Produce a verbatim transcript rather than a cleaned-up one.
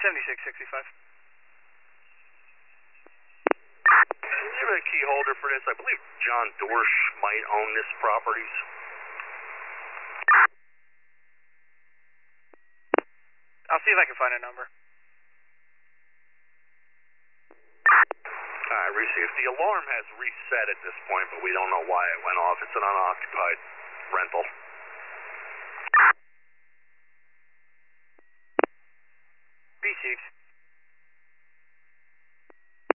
seventy-six sixty-five. Do you have a key holder for this? I believe John Dorsch might own this property. I'll see if I can find a number. All right, received. The alarm has reset at this point, but we don't know why it went off. It's an unoccupied rental.